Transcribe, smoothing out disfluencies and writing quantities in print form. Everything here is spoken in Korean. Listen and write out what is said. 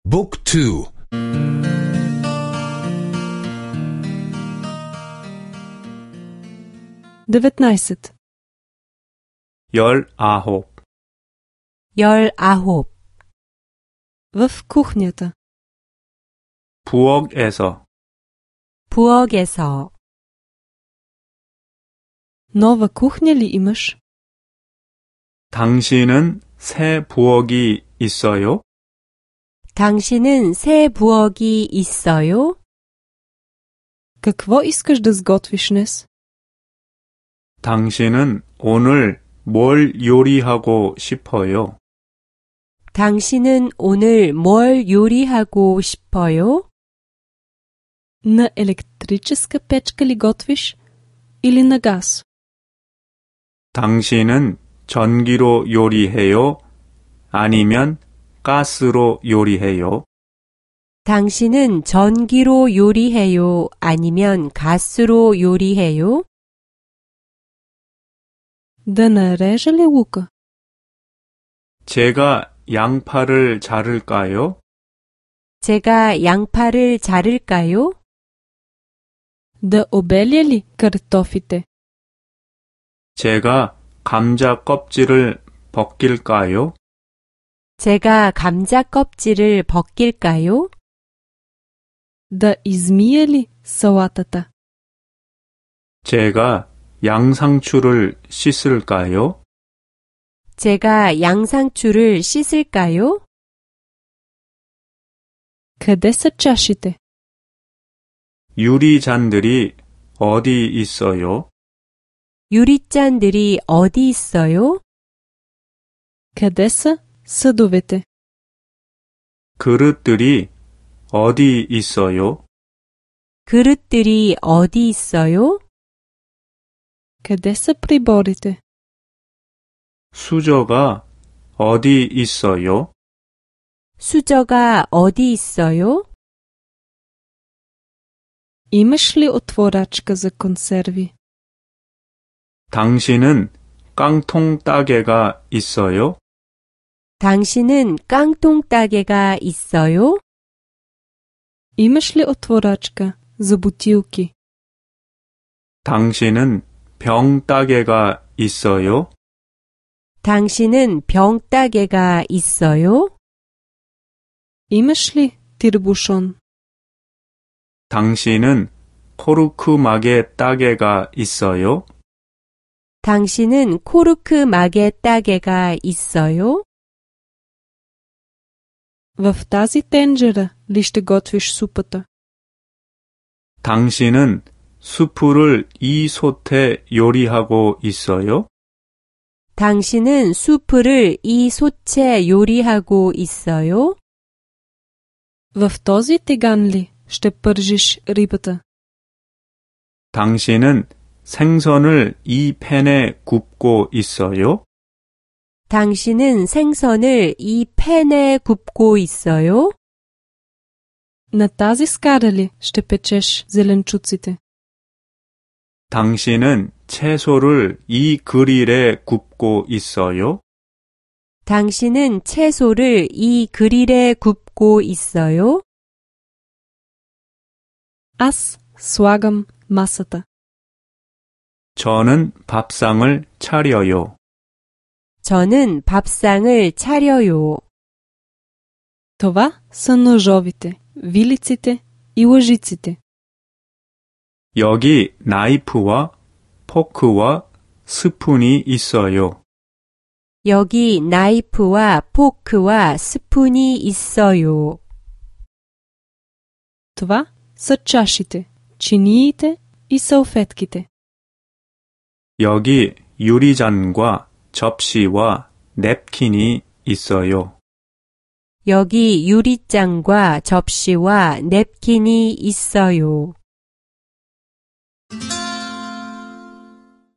Book 2 19. 19. В кухнята. 부엌에서. Нова кухня ли имаш? 당신은 새 부엌이 있어요? 당신은 새 부엌이 있어요? Какво искаш да сготвиш днес? 당신은 오늘 뭘 요리하고 싶어요? 당신은 오늘 뭘 요리하고 싶어요? На електрическа печка ли готвиш или на газ? 당신은 전기로 요리해요? 아니면 가스로 요리해요? 당신은 전기로 요리해요? 아니면 가스로 요리해요? Да нарежа ли лука? 제가 양파를 자를까요? 제가 양파를 자를까요? Да обеля ли картофите? 제가 감자 껍질을 벗길까요? 제가 감자 껍질을 벗길까요? Да измия ли салатата? 제가 양상추를 씻을까요? 제가 양상추를 씻을까요? Къде са чашите? 유리잔들이 어디 있어요? 유리잔들이 어디 있어요? Къде са съдовете? 그릇들이 어디 있어요? 그릇들이 어디 있어요? Къде са приборите? 수저가 어디 있어요? 수저가 어디 있어요? Имаш ли отворачка за консерви? 당신은 깡통 따개가 있어요? 당신은 깡통 따개가 있어요? Имаш ли отворачка за бутилки? 당신은 병 따개가 있어요? 당신은 병 따개가 있어요? Имаш ли тирбушон? 당신은 코르크마개 따개가 있어요? 당신은 코르크 마개 따개가 있어요? В тази тенджера ли ще готвиш супата? 당신은 수프를 이 솥에 요리하고 있어요? 당신은 수프를 이 솥에 요리하고 있어요? В този тиган ли ще пържиш рибата? 당신은 생선을 이 팬에 굽고 있어요? 당신은 생선을 이 팬에 굽고 있어요? На тази скара ли ще печеш зеленчуците? 당신은 채소를 이 그릴에 굽고 있어요? 당신은 채소를 이 그릴에 굽고 있어요? Аз слагам масата. 저는 밥상을 차려요. 저는 밥상을 차려요. Това са ножовите, вилиците и лъжиците. 여기 나이프와 포크와 스푼이 있어요. 여기 나이프와 포크와 스푼이 있어요. Това са чашите, чиниите и салфетките. 여기 유리잔과 접시와 냅킨이 있어요. 여기 유리잔과 접시와 냅킨이 있어요.